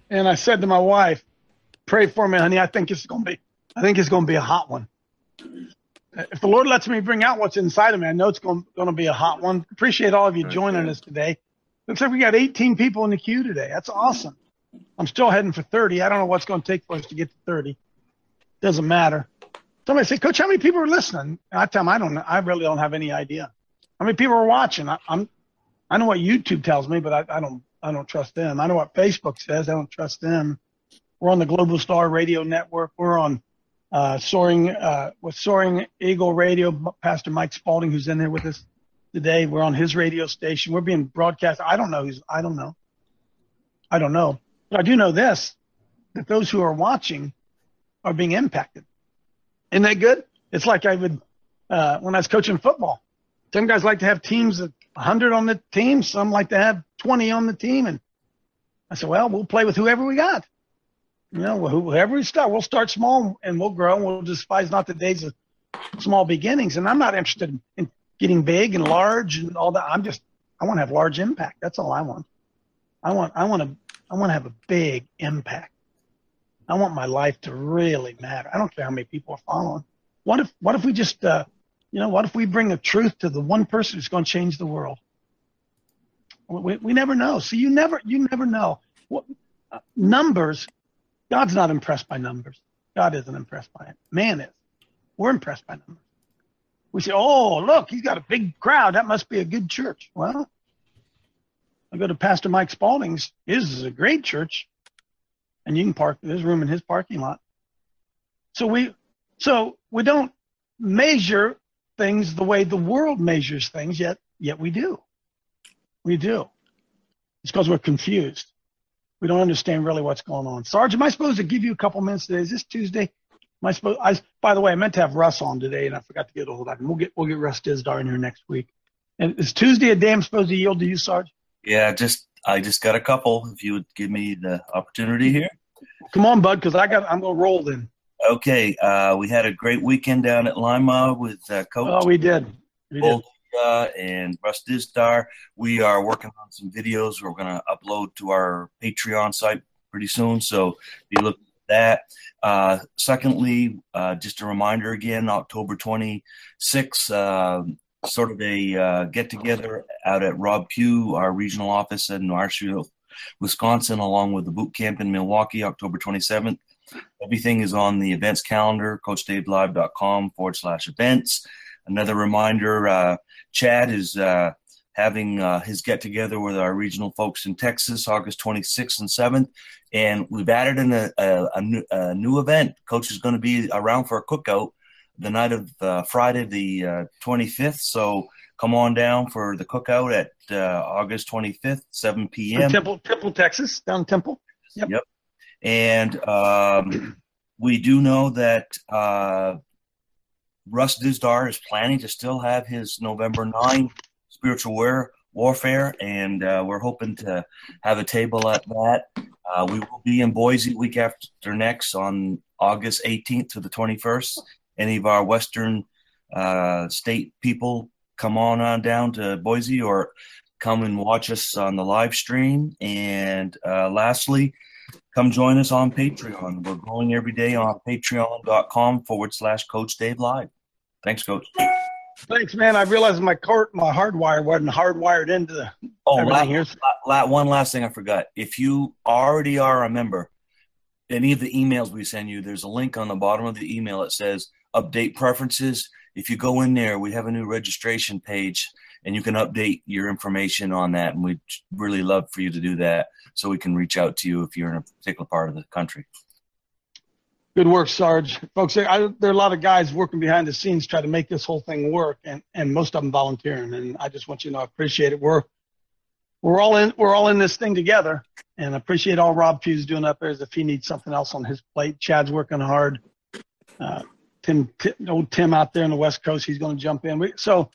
And I said to my wife, "Pray for me, honey. I think it's going to be a hot one. If the Lord lets me bring out what's inside of me, I know it's going to be a hot one. Appreciate all of you joining us today. Looks like we got 18 people in the queue today. That's awesome. I'm still heading for 30. I don't know what's going to take for us to get to 30. Doesn't matter. Somebody said, Coach, how many people are listening? I tell them, I don't know. I really don't have any idea. How many people are watching? I know what YouTube tells me, but I don't trust them. I know what Facebook says. I don't trust them. We're on the Global Star Radio Network. We're on Soaring Eagle Radio. Pastor Mike Spalding, who's in there with us today, we're on his radio station. We're being broadcast. I don't know. But I do know this, that those who are watching are being impacted. Isn't that good? It's like I would, when I was coaching football, some guys like to have teams of 100 on the team. Some like to have 20 on the team. And I said, well, we'll play with whoever we got. Whoever we start, we'll start small and we'll grow, and we'll despise not the days of small beginnings. And I'm not interested in getting big and large and all that. I want to have large impact. That's all I want. I want to have a big impact. I want my life to really matter. I don't care how many people are following. What if we just, what if we bring the truth to the one person who's going to change the world? We never know. See, you never know. Numbers, God's not impressed by numbers. God isn't impressed by it. Man is. We're impressed by numbers. We say, oh, look, he's got a big crowd. That must be a good church. Well, I go to Pastor Mike Spalding's. His is a great church. And you can park, there's room in his parking lot. So we don't measure things the way the world measures things, yet we do. We do. It's because we're confused. We don't understand really what's going on. Sarge, am I supposed to give you a couple minutes today? Is this Tuesday? By the way, I meant to have Russ on today, and I forgot to get a hold of him. We'll get Russ Dizdar in here next week. And is Tuesday a day I'm supposed to yield to you, Sarge? Yeah, I just got a couple. If you would give me the opportunity here. Come on, bud, because I'm going to roll then. Okay, we had a great weekend down at Lima with Coach. Oh, we did. And Russ Dizdar. We are working on some videos we're going to upload to our Patreon site pretty soon, so be looking at that. Secondly, just a reminder again, October 26th, sort of a get-together out at Rob Pugh, our regional office in Marshfield, Wisconsin, along with the boot camp in Milwaukee, October 27th. Everything is on the events calendar, CoachDaveLive.com/events. Another reminder, Chad is having his get-together with our regional folks in Texas, August 26th and 7th. And we've added in a new event. Coach is going to be around for a cookout the night of Friday the 25th. So come on down for the cookout at August 25th, 7 p.m. Temple, Texas, down Temple. Yep. And we do know that Russ Dizdar is planning to still have his November 9 spiritual warfare, and we're hoping to have a table at that. We will be in Boise week after next on August 18th to the 21st. Any of our Western state people, come on down to Boise or come and watch us on the live stream. And lastly, come join us on Patreon. We're growing every day on patreon.com/Coach Dave Live. Thanks, Coach. Thanks, man. I realized my hardwire wasn't hardwired into the everything here. One last thing I forgot. If you already are a member, any of the emails we send you, there's a link on the bottom of the email that says update preferences. If you go in there, we have a new registration page, and you can update your information on that. And we'd really love for you to do that so we can reach out to you if you're in a particular part of the country. Good work, Sarge. Folks, there are a lot of guys working behind the scenes trying to make this whole thing work, and most of them volunteering. And I just want you to know I appreciate it. We're all in this thing together, and I appreciate all Rob Pugh's doing up there. As if he needs something else on his plate, Chad's working hard. Tim out there on the West Coast, he's going to jump in.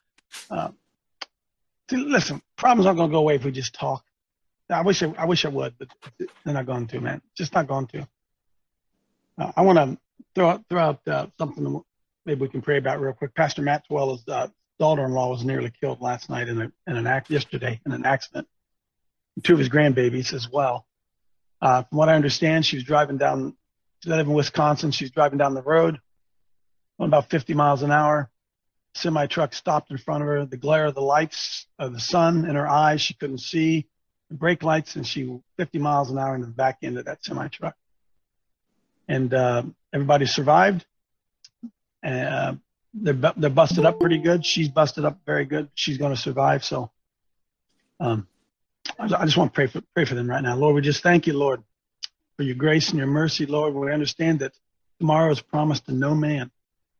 Listen, problems aren't going to go away if we just talk. I wish I would, but they're not going to, man. Just not going to. I want to throw out something maybe we can pray about real quick. Pastor Maxwell's daughter-in-law was nearly killed last night yesterday in an accident. Two of his grandbabies as well. From what I understand, she was driving down, she lives in Wisconsin. She was driving down the road, going about 50 miles an hour. Semi-truck stopped in front of her. The glare of the lights of the sun in her eyes, she couldn't see the brake lights, and she 50 miles an hour into the back end of that semi-truck. And everybody survived. And they're busted up pretty good. She's busted up very good. She's going to survive. So I just want to pray for them right now. Lord, we just thank you, Lord, for your grace and your mercy, Lord. We understand that tomorrow is promised to no man.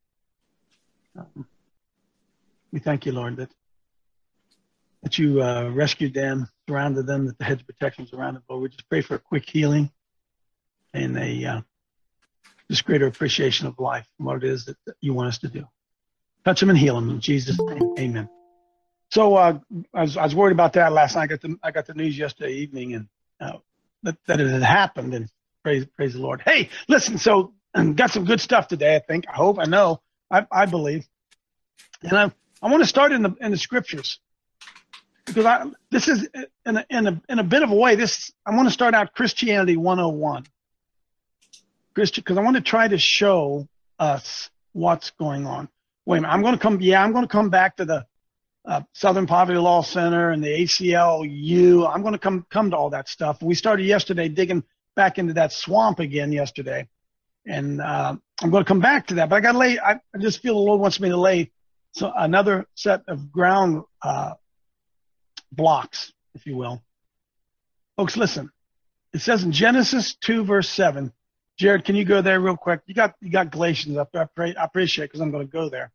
We thank you, Lord, that you rescued them, surrounded them, that the hedge of protection is around them. Lord, we just pray for a quick healing and a just greater appreciation of life and what it is that you want us to do. Touch them and heal them in Jesus' name. Amen. So I was worried about that last night. I got the news yesterday evening, and that it had happened. And praise the Lord. Hey, listen. So got some good stuff today. I think. I hope. I know. I believe. And I want to start in the scriptures, because this is in a bit of a way. I want to start out Christianity 101. Because I want to try to show us what's going on. Wait a minute. I'm going to come back to the Southern Poverty Law Center and the ACLU. I'm going to come to all that stuff. We started yesterday digging back into that swamp again yesterday. And I'm going to come back to that. But I just feel the Lord wants me to lay another set of ground blocks, if you will. Folks, listen. It says in Genesis 2, verse 7. Jared, can you go there real quick? You got Galatians up there. I appreciate it, because I'm going to go there.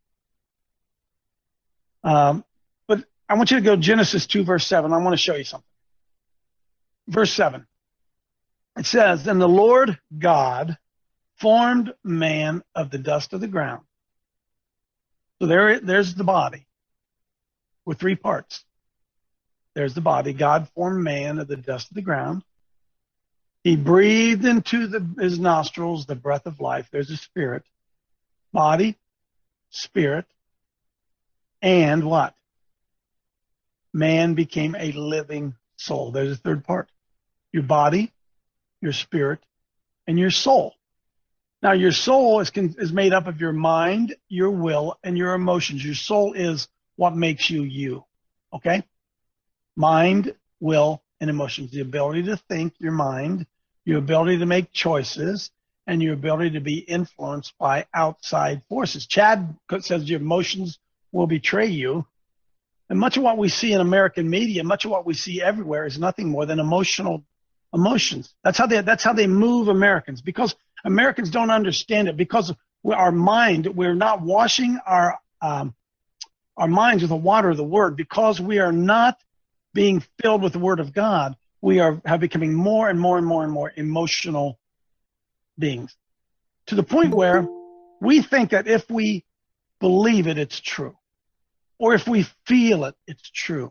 But I want you to go Genesis 2, verse 7. I want to show you something. Verse 7. It says, "And the Lord God formed man of the dust of the ground." So there's the body with three parts. There's the body. God formed man of the dust of the ground. He breathed into his nostrils the breath of life. There's a spirit. Body, spirit, and what? Man became a living soul. There's a third part. Your body, your spirit, and your soul. Now, your soul is made up of your mind, your will, and your emotions. Your soul is what makes you you. Okay? Mind, will, and emotions. The ability to think, your mind, your ability to make choices, and your ability to be influenced by outside forces. Chad says your emotions will betray you. And much of what we see in American media, much of what we see everywhere is nothing more than emotions. That's how they move Americans, because Americans don't understand it, because our mind, we're not washing our minds with the water of the word, because we are not being filled with the word of God. We have becoming more and more and more and more emotional beings, to the point where we think that if we believe it, it's true, or if we feel it, it's true.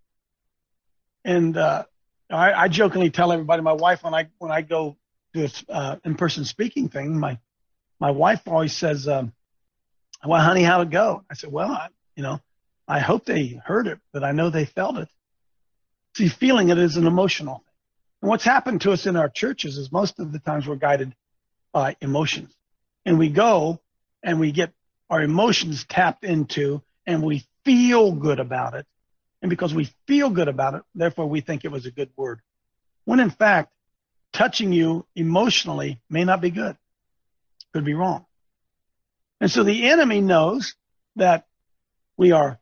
And I jokingly tell everybody, my wife, when I go to this in-person speaking thing, my wife always says, "Well, honey, how'd it go?" I said, "Well, I hope they heard it, but I know they felt it." See, feeling it is an emotional thing. And what's happened to us in our churches is most of the times we're guided by emotions. And we go and we get our emotions tapped into, and we feel good about it. And because we feel good about it, therefore we think it was a good word. When in fact, touching you emotionally may not be good. Could be wrong. And so the enemy knows that we are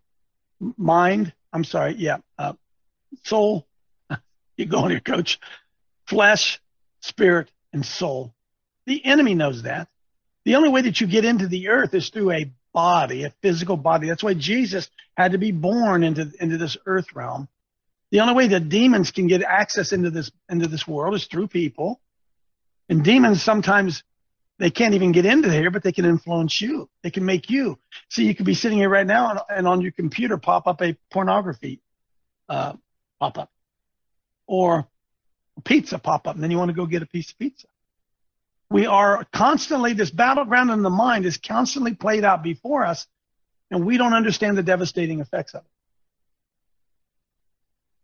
soul, you go on here, coach, flesh, spirit, and soul. The enemy knows that. The only way that you get into the earth is through a body, a physical body. That's why Jesus had to be born into this earth realm. The only way that demons can get access into this world is through people. And demons, sometimes they can't even get into here, but they can influence you. They can make you. So you could be sitting here right now and on your computer pop up a pornography pop up, or pizza pop up, and then you want to go get a piece of pizza. We are constantly, this battleground in the mind is constantly played out before us, and we don't understand the devastating effects of it.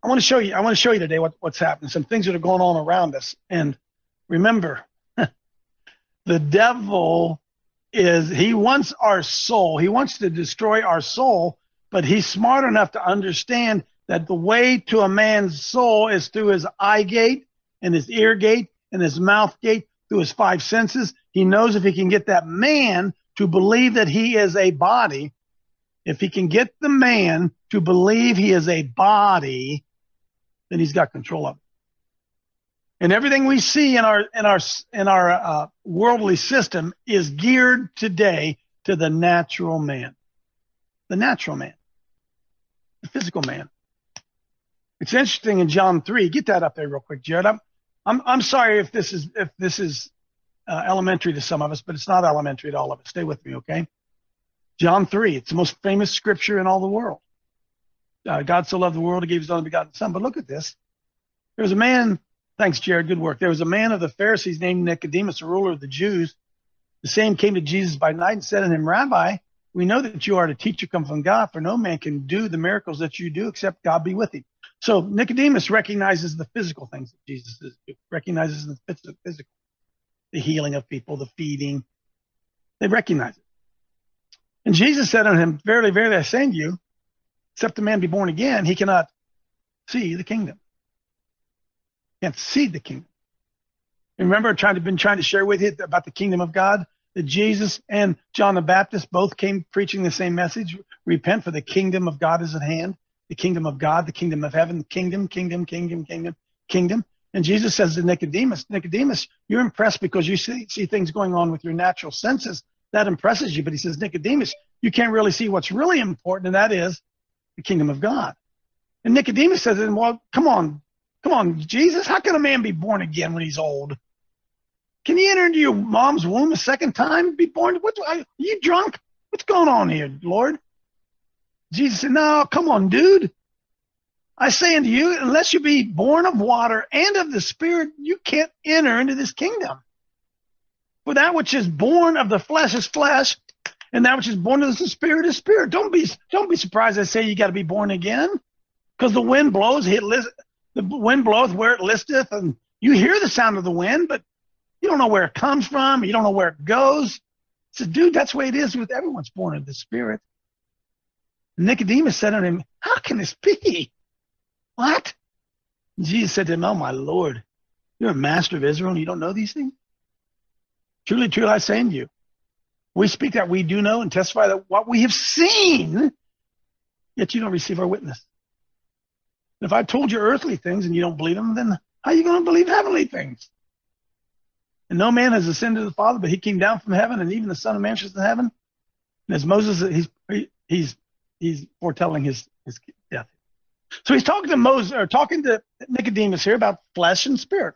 I want to show you today what's happening, some things that are going on around us. And remember, the devil he wants our soul. He wants to destroy our soul, but he's smart enough to understand that the way to a man's soul is through his eye gate and his ear gate and his mouth gate, through his 5 senses. He knows if he can get that man to believe that he is a body, if he can get the man to believe he is a body, then he's got control of it. And everything we see in our worldly system is geared today to the natural man, the physical man. It's interesting in John 3. Get that up there real quick, Jared. I'm sorry if this is elementary to some of us, but it's not elementary to all of us. Stay with me, okay? John 3. It's the most famous scripture in all the world. God so loved the world, he gave his only begotten son. But look at this. There was a man. Thanks, Jared. Good work. There was a man of the Pharisees named Nicodemus, a ruler of the Jews. The same came to Jesus by night and said to him, Rabbi, we know that you are a teacher come from God, for no man can do the miracles that you do except God be with him. So Nicodemus recognizes the physical things that Jesus is doing, recognizes the physical, the healing of people, the feeding. They recognize it. And Jesus said unto him, Verily, verily, I say unto you, except a man be born again, he cannot see the kingdom. Can't see the kingdom. Remember, I've been trying to share with you about the kingdom of God, that Jesus and John the Baptist both came preaching the same message. Repent, for the kingdom of God is at hand. The kingdom of God, the kingdom of heaven, kingdom. And Jesus says to Nicodemus, you're impressed because you see things going on with your natural senses. That impresses you. But he says, Nicodemus, you can't really see what's really important, and that is the kingdom of God. And Nicodemus says, well, come on, Jesus, how can a man be born again when he's old? Can he enter into your mom's womb a second time and be born? Are you drunk? What's going on here, Lord? Jesus said, no, come on, dude. I say unto you, unless you be born of water and of the Spirit, you can't enter into this kingdom. For that which is born of the flesh is flesh, and that which is born of the Spirit is spirit. Don't be surprised I say you got to be born again, because the wind blows, the wind bloweth where it listeth, and you hear the sound of the wind, but you don't know where it comes from. You don't know where it goes. So, dude, that's the way it is with everyone's born of the Spirit. Nicodemus said unto him, how can this be? What? And Jesus said to him, oh, my Lord, you're a master of Israel and you don't know these things? Truly, truly, I say unto you, we speak that we do know and testify that what we have seen, yet you don't receive our witness. If I told you earthly things and you don't believe them, then how are you going to believe heavenly things? And no man has ascended to the Father, but he came down from heaven, and even the Son of Man is in heaven. And as Moses, he's foretelling his death. So he's talking to Moses, or talking to Nicodemus here about flesh and spirit.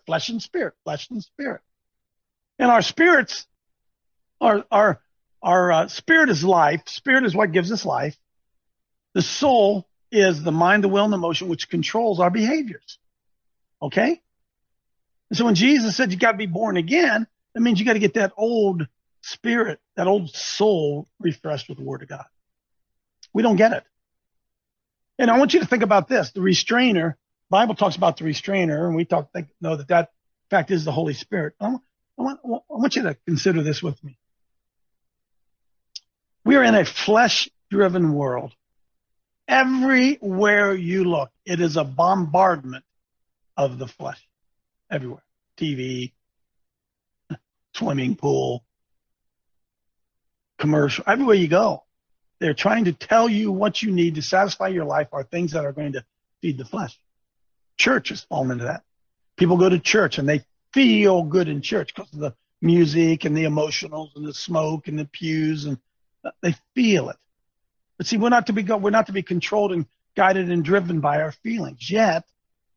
And our spirits, our spirit is life. Spirit is what gives us life. The soul is the mind, the will, and the emotion, which controls our behaviors. Okay? And so when Jesus said you got to be born again, that means you got to get that old spirit, that old soul refreshed with the Word of God. We don't get it. And I want you to think about this. The restrainer, Bible talks about the restrainer, and we know that fact is the Holy Spirit. I want you to consider this with me. We are in a flesh-driven world. Everywhere you look, it is a bombardment of the flesh. Everywhere. TV, swimming pool, commercial, everywhere you go. They're trying to tell you what you need to satisfy your life are things that are going to feed the flesh. Church has fallen into that. People go to church and they feel good in church because of the music and the emotionals and the smoke and the pews, and they feel it. But see, we're not to be controlled and guided and driven by our feelings. Yet,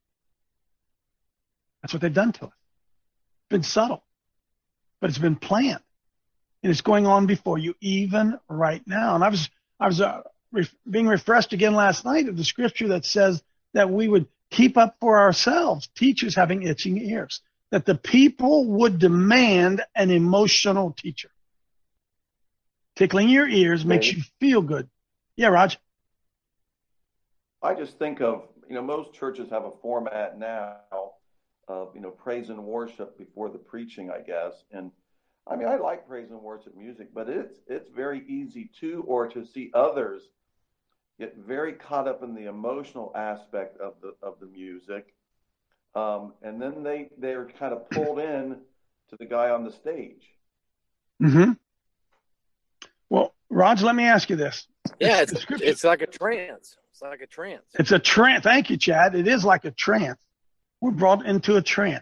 that's what they've done to us. It's been subtle, but it's been planned, and it's going on before you even right now. And I was being refreshed again last night of the scripture that says that we would keep up for ourselves, teachers having itching ears, that the people would demand an emotional teacher. Tickling your ears makes you feel good. Yeah, Raj. I just think of, most churches have a format now of, praise and worship before the preaching, I guess. And I mean, I like praise and worship music, but it's very easy to see others get very caught up in the emotional aspect of the music. And then they're kind of pulled in to the guy on the stage. Mm-hmm. Well, Raj, let me ask you this. Yeah, it's like a trance. It's like a trance. It's a trance. Thank you, Chad. It is like a trance. We're brought into a trance.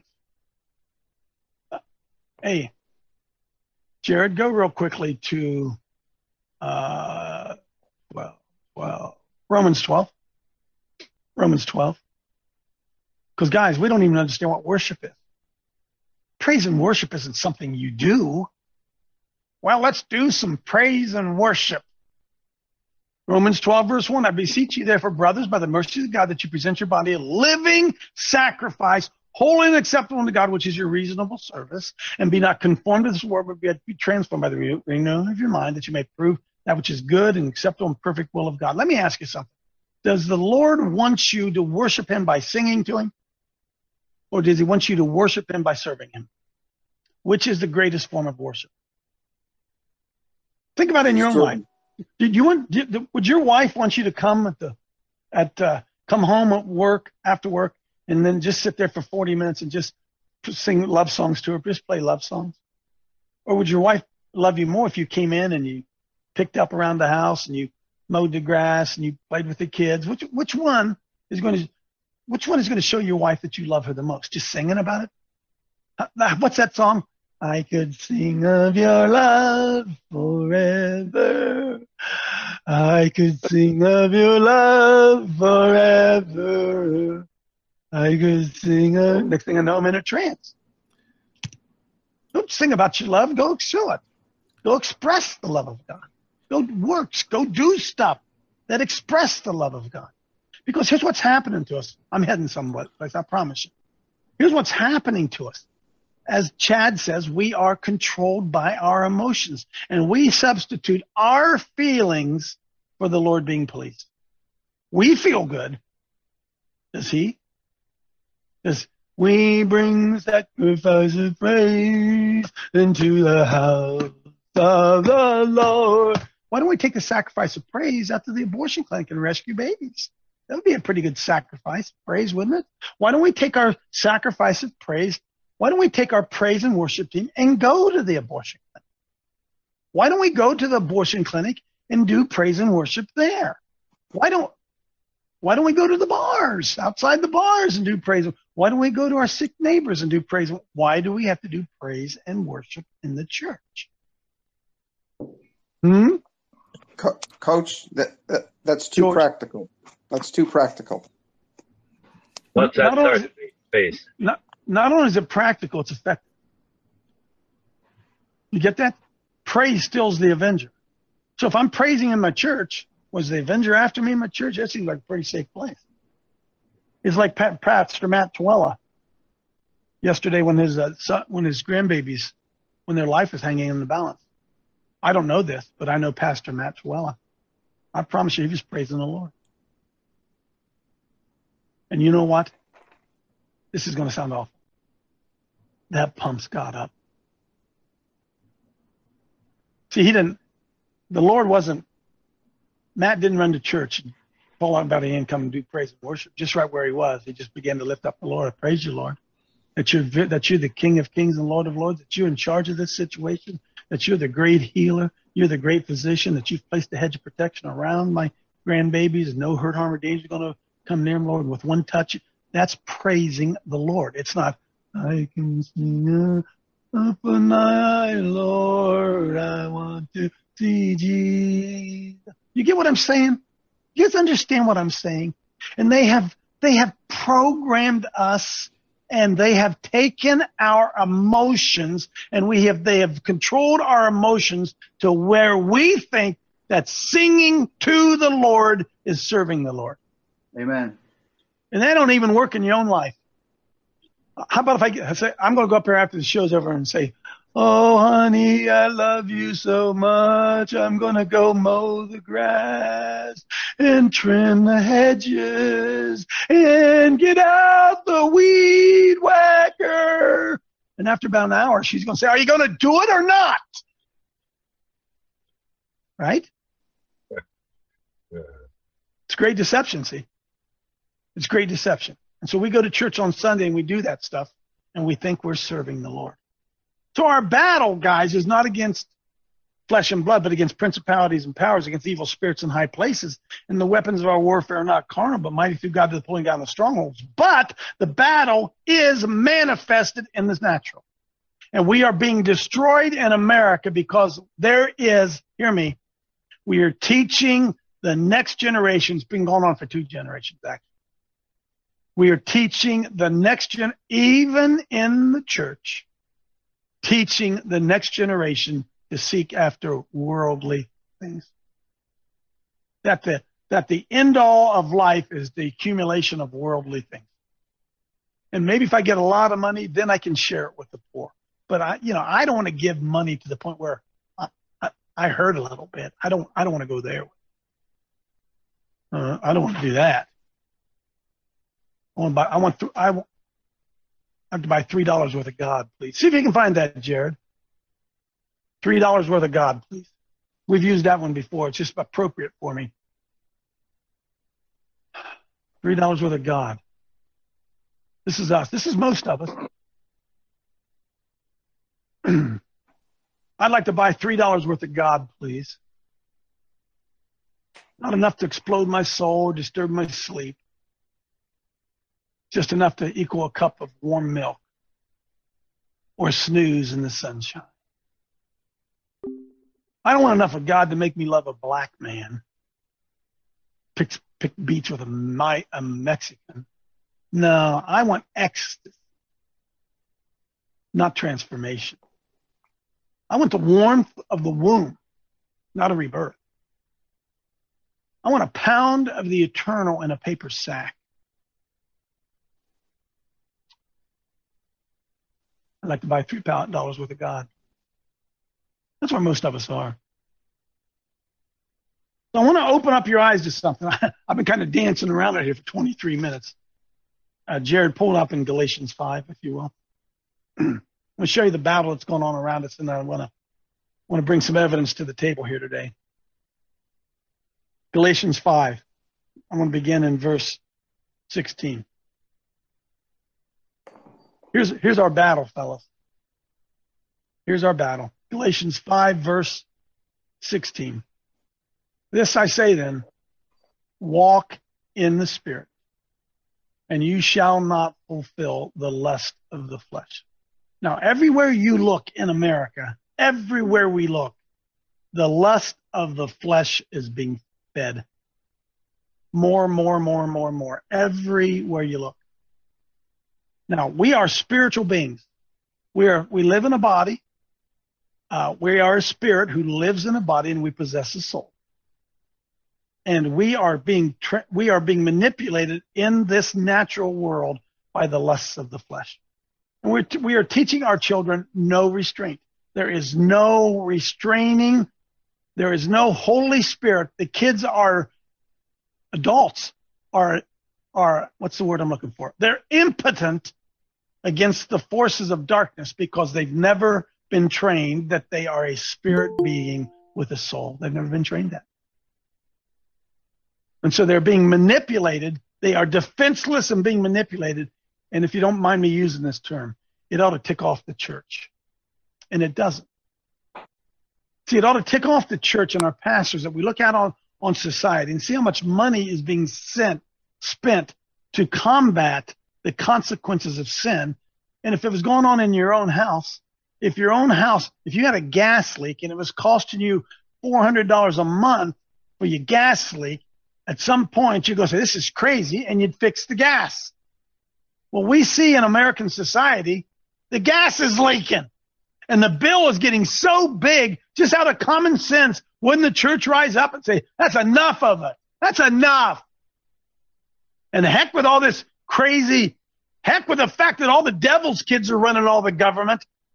Hey, Jared, go real quickly to Romans 12. Romans 12. Because, guys, we don't even understand what worship is. Praise and worship isn't something you do. Well, let's do some praise and worship. Romans 12, verse 1, I beseech you, therefore, brothers, by the mercy of God, that you present your body a living sacrifice, holy and acceptable unto God, which is your reasonable service, and be not conformed to this world, but be transformed by the renewing of your mind, that you may prove that which is good and acceptable and perfect will of God. Let me ask you something. Does the Lord want you to worship him by singing to him? Or does he want you to worship him by serving him? Which is the greatest form of worship? Think about it in your own life. Would your wife want you to come come home at work, after work, and then just sit there for 40 minutes and just sing love songs to her, just play love songs? Or would your wife love you more if you came in and you picked up around the house and you mowed the grass and you played with the kids? Which one is going to show your wife that you love her the most? Just singing about it? What's that song? I could sing of your love forever. I could sing of your love forever. I could sing of... Next thing I know, I'm in a trance. Don't sing about your love. Go show it. Go express the love of God. Go works. Go do stuff that express the love of God. Because here's what's happening to us. I'm heading somewhere, I promise you. Here's what's happening to us. As Chad says, we are controlled by our emotions, and we substitute our feelings for the Lord being pleased. We feel good. Does he? Does we bring sacrifice of praise into the house of the Lord? Why don't we take the sacrifice of praise out to the abortion clinic and rescue babies? That would be a pretty good sacrifice of praise, wouldn't it? Why don't we take our sacrifice of praise? Why don't we take our praise and worship team and go to the abortion clinic? Why don't we go to the abortion clinic and do praise and worship there? Why don't we go to the bars, outside the bars, and do praise? Why don't we go to our sick neighbors and do praise? Why do we have to do praise and worship in the church? Coach, that's too practical. That's too practical. What's that space? Not only is it practical, it's effective. You get that? Praise stills the avenger. So if I'm praising in my church, was the avenger after me in my church? That seems like a pretty safe place. It's like Pastor Matt Twella yesterday when his grandbabies, when their life is hanging in the balance. I don't know this, but I know Pastor Matt Twella. I promise you, he was praising the Lord. And you know what? This is going to sound awful. That pumps God up. See, Matt didn't run to church and fall out about the income and do praise and worship. Just right where he was, he just began to lift up the Lord. I praise you, Lord, that you're the King of Kings and Lord of Lords, that you're in charge of this situation, that you're the great healer, you're the great physician, that you've placed a hedge of protection around my grandbabies. No hurt, harm, or danger is going to come near them, Lord, with one touch. That's praising the Lord. It's not, I can sing up a night, Lord, I want to see Jesus. You get what I'm saying? You guys understand what I'm saying? And they have programmed us, and they have taken our emotions, and they have controlled our emotions to where we think that singing to the Lord is serving the Lord. Amen. And that don't even work in your own life. How about if I say, I'm going to go up there after the show's over and say, Oh, honey, I love you so much. I'm going to go mow the grass and trim the hedges and get out the weed whacker. And after about an hour, she's going to say, are you going to do it or not? Right? It's great deception, see? It's great deception. And so we go to church on Sunday and we do that stuff and we think we're serving the Lord. So our battle, guys, is not against flesh and blood, but against principalities and powers, against evil spirits in high places. And the weapons of our warfare are not carnal, but mighty through God to the pulling down the strongholds. But the battle is manifested in this natural. And we are being destroyed in America because there is, hear me, we are teaching the next generation. It's been going on for 2 generations, actually. We are teaching the next gen, even in the church, teaching the next generation to seek after worldly things. That the end all of life is the accumulation of worldly things. And maybe if I get a lot of money, then I can share it with the poor. But I don't want to give money to the point where I hurt a little bit. I don't want to go there. I don't want to do that. I have to buy $3 worth of God, please. See if you can find that, Jared. $3 worth of God, please. We've used that one before. It's just appropriate for me. $3 worth of God. This is us. This is most of us. I'd like to buy $3 worth of God, please. Not enough to explode my soul or disturb my sleep. Just enough to equal a cup of warm milk or snooze in the sunshine. I don't want enough of God to make me love a black man. Pick beats with a Mexican. No, I want ecstasy, not transformation. I want the warmth of the womb, not a rebirth. I want a pound of the eternal in a paper sack. I'd like to buy $3 worth of God. That's where most of us are. So I want to open up your eyes to something. I've been kind of dancing around right here for 23 minutes. Jared, pull it up in Galatians 5, if you will. I'm going to show you the battle that's going on around us, and I want to bring some evidence to the table here today. Galatians 5. I'm going to begin in verse 16. Here's our battle, fellas. Here's our battle. Galatians 5, verse 16. This I say then, walk in the Spirit, and you shall not fulfill the lust of the flesh. Now, everywhere you look in America, everywhere we look, the lust of the flesh is being fed. More. Everywhere you look. Now, we are spiritual beings. We live in a body. We are a spirit who lives in a body, and we possess a soul. And we are being manipulated in this natural world by the lusts of the flesh. And we are teaching our children no restraint. There is no restraining. There is no Holy Spirit. The kids are adults. Are what's the word I'm looking for? They're impotent against the forces of darkness because they've never been trained that they are a spirit being with a soul. They've never been trained that. And so they're being manipulated. They are defenseless and being manipulated. And if you don't mind me using this term, it ought to tick off the church. And it doesn't. See, it ought to tick off the church and our pastors that we look out on society and see how much money is being spent to combat the consequences of sin. And if it was going on in your own house, if you had a gas leak and it was costing you $400 a month for your gas leak, at some point you go say, this is crazy, and you'd fix the gas. Well, we see in American society, the gas is leaking and the bill is getting so big, just out of common sense, wouldn't the church rise up and say, that's enough of it. That's enough. And heck with all this crazy, heck with the fact that all the devil's kids are running all the government.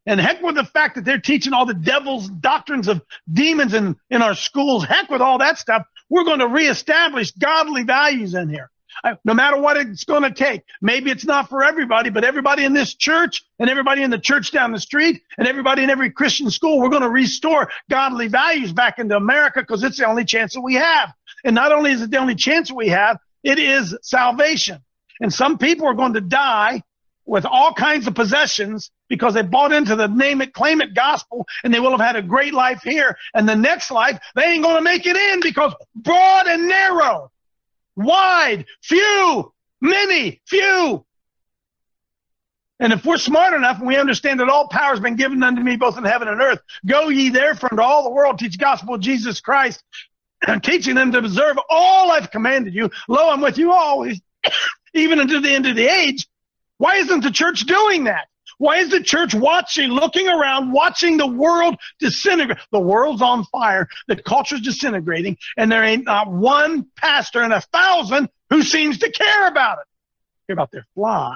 And heck with the fact that they're teaching all the devil's doctrines of demons in our schools. Heck with all that stuff. We're going to reestablish godly values in here. No matter what it's going to take. Maybe it's not for everybody, but everybody in this church and everybody in the church down the street and everybody in every Christian school, we're going to restore godly values back into America because it's the only chance that we have. And not only is it the only chance we have, it is salvation. And some people are going to die with all kinds of possessions because they bought into the name it, claim it gospel, and they will have had a great life here. And the next life, they ain't going to make it in because broad and narrow, wide, few, many, few. And if we're smart enough and we understand that all power has been given unto me both in heaven and earth, go ye therefore into all the world, teach the gospel of Jesus Christ, and teaching them to observe all I've commanded you. Lo, I'm with you always, even unto the end of the age. Why isn't the church doing that? Why is the church looking around, watching the world disintegrate? The world's on fire. The culture's disintegrating, and there ain't not one pastor in 1,000 who seems to care about it. Care about their flock.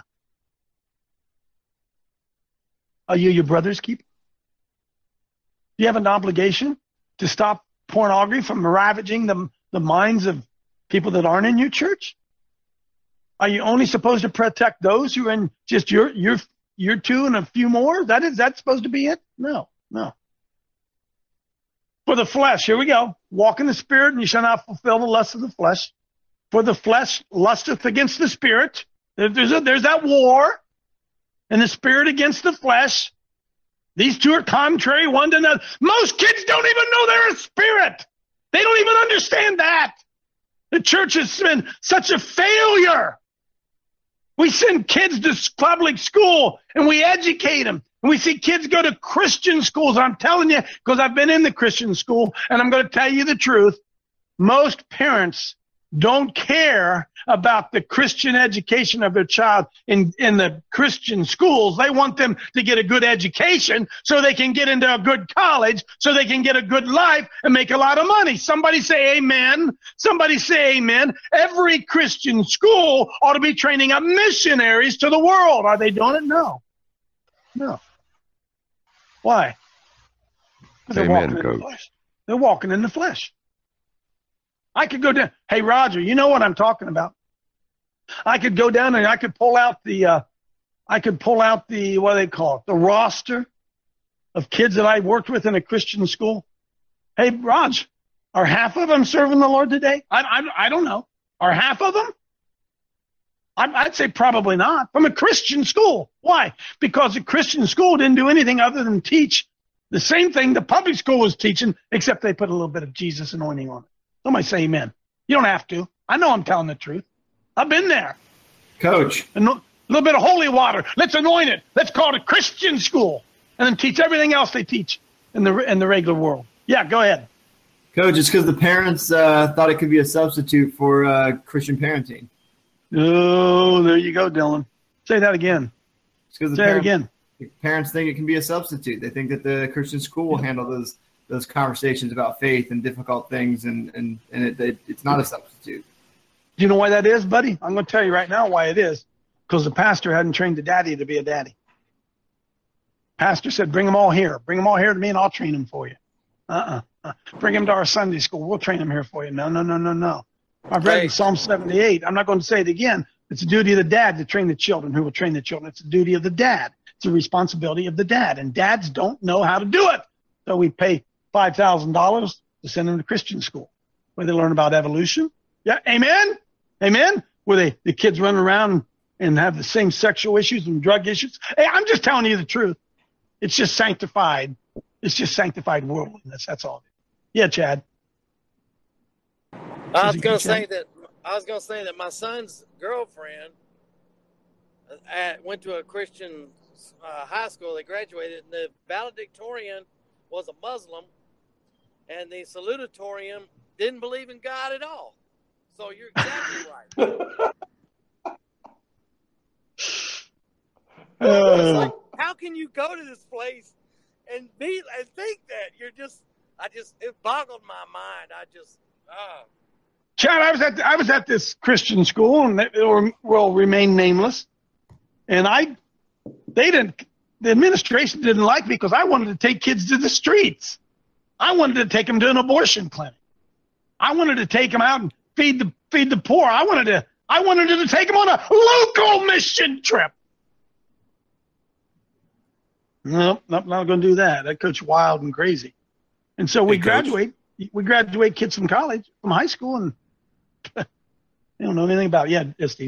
Are you your brother's keeper? Do you have an obligation to stop pornography from ravaging the minds of people that aren't in your church? Are you only supposed to protect those who are in just your two and a few more? Is that supposed to be it? No. For the flesh, here we go. Walk in the spirit, and you shall not fulfill the lust of the flesh. For the flesh lusteth against the spirit. There's that war. And the spirit against the flesh. These two are contrary one to another. Most kids don't even know they're a spirit. They don't even understand that. The church has been such a failure. We send kids to public school and we educate them. And we see kids go to Christian schools. I'm telling you, because I've been in the Christian school, and I'm going to tell you the truth. Most parents don't care about the Christian education of their child in the Christian schools. They want them to get a good education so they can get into a good college, so they can get a good life and make a lot of money. Somebody say amen. Somebody say amen. Every Christian school ought to be training up missionaries to the world. Are they doing it? No. Why? Because they're walking in the flesh. I could go down. Hey, Roger, you know what I'm talking about. I could go down and I could pull out the what do they call it? The roster of kids that I worked with in a Christian school. Hey, Raj, are half of them serving the Lord today? I don't know. Are half of them? I'd say probably not. From a Christian school. Why? Because the Christian school didn't do anything other than teach the same thing the public school was teaching, except they put a little bit of Jesus anointing on it. Somebody say amen. You don't have to. I know I'm telling the truth. I've been there. Coach. A little bit of holy water. Let's anoint it. Let's call it a Christian school. And then teach everything else they teach in the regular world. Yeah, go ahead. Coach, it's because the parents thought it could be a substitute for Christian parenting. Oh, there you go, Dylan. Say that again. Say it again. The parents think it can be a substitute. They think that the Christian school will handle those conversations about faith and difficult things, and it's not a substitute. Do you know why that is, buddy? I'm going to tell you right now why it is. Because the pastor hadn't trained the daddy to be a daddy. Pastor said, bring them all here. Bring them all here to me and I'll train them for you. Bring them to our Sunday school. We'll train them here for you. No. I've read in Psalm 78. I'm not going to say it again. It's the duty of the dad to train the children. Who will train the children? It's the duty of the dad. It's the responsibility of the dad. And dads don't know how to do it. So we pay $5,000 to send them to Christian school where they learn about evolution. Yeah, amen? Amen? Where the kids run around and have the same sexual issues and drug issues. Hey, I'm just telling you the truth. It's just sanctified. It's just sanctified worldliness. That's all. Yeah, Chad. I was going to say that my son's girlfriend went to a Christian high school. They graduated, and the valedictorian was a Muslim, and the salutatorian didn't believe in God at all. So you're exactly right. It's like, how can you go to this place and think that? It boggled my mind. Chad, I was at this Christian school, and it will remain nameless. And the the administration didn't like me because I wanted to take kids to the streets. I wanted to take them to an abortion clinic. I wanted to take them out and feed the poor. I wanted to take them on a local mission trip. Nope, not going to do that. That coach wild and crazy. And so we graduate kids from college, from high school, and they don't know anything about it. Yeah, Steve.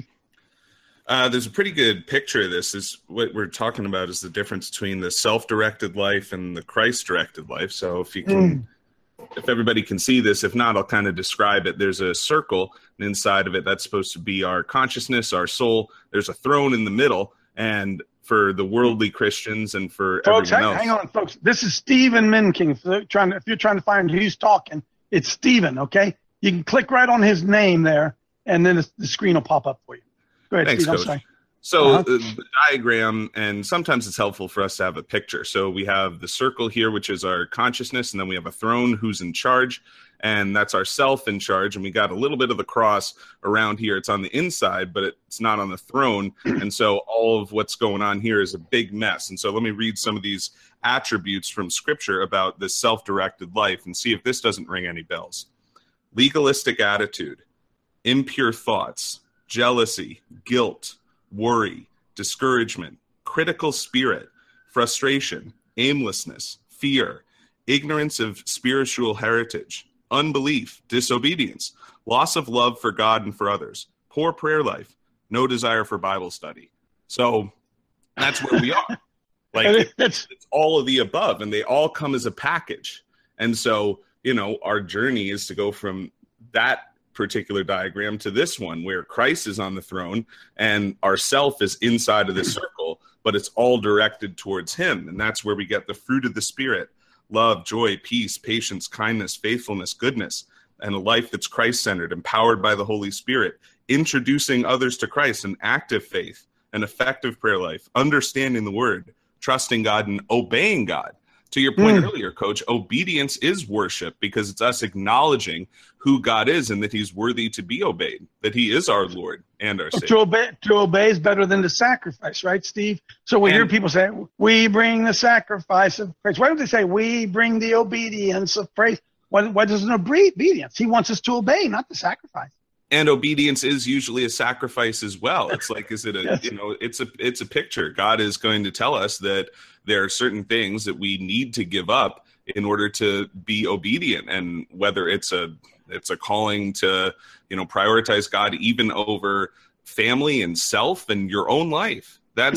There's a pretty good picture of this. Is what we're talking about is the difference between the self-directed life and the Christ-directed life. So if you can, if everybody can see this, if not, I'll kind of describe it. There's a circle, and inside of it, that's supposed to be our consciousness, our soul. There's a throne in the middle, and for the worldly Christians and for folks, everyone else. Hang on, folks. This is Stephen Minking. If you're trying to find who's talking, it's Stephen, okay? You can click right on his name there, and then the screen will pop up for you. Go ahead, Thanks, Steve. Coach. I'm sorry. So the diagram, and sometimes it's helpful for us to have a picture. So we have the circle here, which is our consciousness, and then we have a throne who's in charge, and that's our self in charge. And we got a little bit of the cross around here. It's on the inside, but it's not on the throne. And so all of what's going on here is a big mess. And so let me read some of these attributes from Scripture about this self-directed life and see if this doesn't ring any bells. Legalistic attitude, impure thoughts, jealousy, guilt, worry, discouragement, critical spirit, frustration, aimlessness, fear, ignorance of spiritual heritage, unbelief, disobedience, loss of love for God and for others, poor prayer life, no desire for Bible study. So that's where we are. Like it's all of the above, and they all come as a package. And so, our journey is to go from that particular diagram to this one where Christ is on the throne and our self is inside of the circle, but it's all directed towards him. And that's where we get the fruit of the Spirit: love, joy, peace, patience, kindness, faithfulness, goodness, and a life that's Christ-centered, empowered by the Holy Spirit, introducing others to Christ, an active faith, an effective prayer life, understanding the word, trusting God, and obeying God. To your point earlier, Coach, obedience is worship because it's us acknowledging who God is and that he's worthy to be obeyed, that he is our Lord and our Savior. To obey is better than to sacrifice, right, Steve? So we hear people say, we bring the sacrifice of praise. Why don't they say, we bring the obedience of praise? Why doesn't obedience? He wants us to obey, not to sacrifice. And obedience is usually a sacrifice as well. It's like, is it a, yes. It's a picture. God is going to tell us that there are certain things that we need to give up in order to be obedient. And whether it's a calling to, prioritize God even over family and self and your own life. That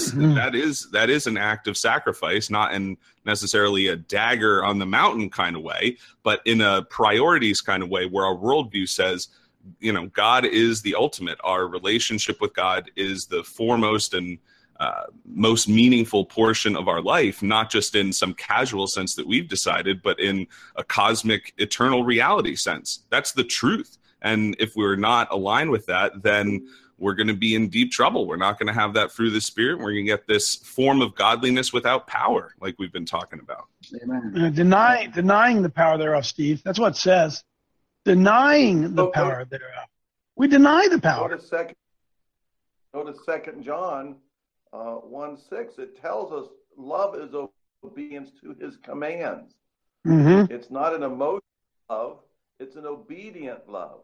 is an act of sacrifice, not in necessarily a dagger on the mountain kind of way, but in a priorities kind of way where our worldview says, God is the ultimate. Our relationship with God is the foremost and most meaningful portion of our life, not just in some casual sense that we've decided, but in a cosmic, eternal reality sense. That's the truth. And if we're not aligned with that, then we're going to be in deep trouble. We're not going to have that fruit of the Spirit. We're going to get this form of godliness without power, like we've been talking about. Amen. Denying the power thereof, Steve. That's what it says. Denying the power thereof. We deny the power. Go to 2 John 1:6. It tells us love is obedience to his commands. Mm-hmm. It's not an emotional love. It's an obedient love.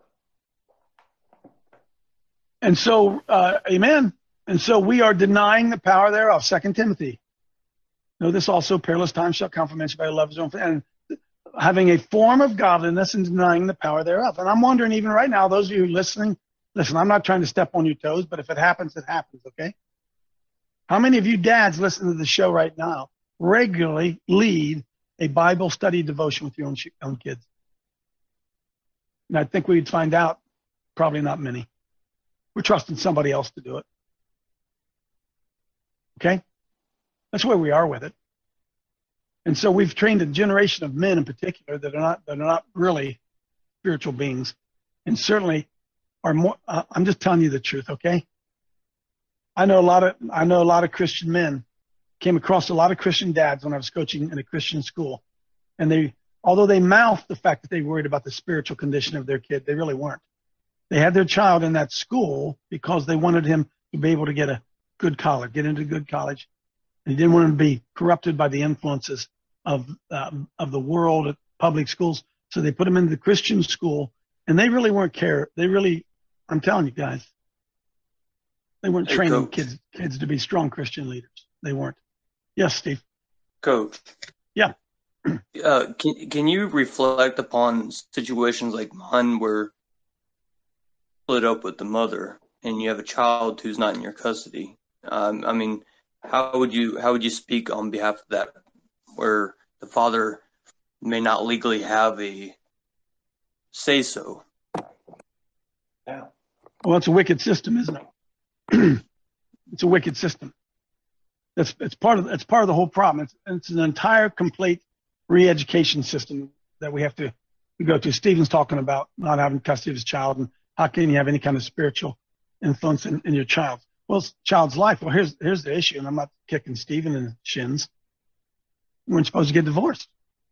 And so, amen. And so we are denying the power thereof. 2 Timothy. Know this also, perilous times shall come from men by love his own. And having a form of godliness and denying the power thereof. And I'm wondering, even right now, those of you listening, listen, I'm not trying to step on your toes, but if it happens, it happens, okay? How many of you dads listening to the show right now regularly lead a Bible study devotion with your own kids? And I think we'd find out probably not many. We're trusting somebody else to do it. Okay? That's where we are with it. And so we've trained a generation of men in particular that are not really spiritual beings, and certainly are more. I'm just telling you the truth, okay? I know a lot of Christian men. Came across a lot of Christian dads when I was coaching in a Christian school, and although they mouthed the fact that they worried about the spiritual condition of their kid, they really weren't. They had their child in that school because they wanted him to be able to get a good college, get into a good college. And he didn't want them to be corrupted by the influences of the world at public schools. So they put them into the Christian school, and they really weren't I'm telling you guys, they weren't training kids to be strong Christian leaders. They weren't. Yes, Steve. Coach. Yeah. Can you reflect upon situations like mine where you split up with the mother and you have a child who's not in your custody? I mean, how would you speak on behalf of that, where the father may not legally have a say so? Yeah. Well, it's a wicked system, isn't it? It's a wicked system. It's part of the whole problem. It's an entire complete re-education system that we have to go to. Stephen's talking about not having custody of his child, and how can you have any kind of spiritual influence in your child? Well, it's child's life. Well, here's the issue, and I'm not kicking Stephen in the shins. We weren't supposed to get divorced.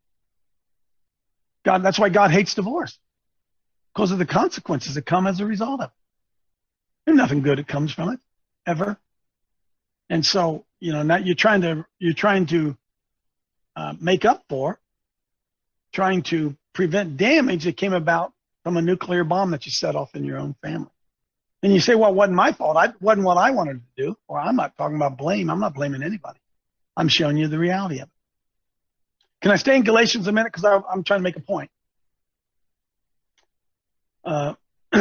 That's why God hates divorce, because of the consequences that come as a result of it. There's nothing good that comes from it, ever. And so, now you're trying to make up for, trying to prevent damage that came about from a nuclear bomb that you set off in your own family. And you say, well, it wasn't my fault. It wasn't what I wanted to do. Or I'm not talking about blame. I'm not blaming anybody. I'm showing you the reality of it. Can I stay in Galatians a minute? Because I'm trying to make a point. I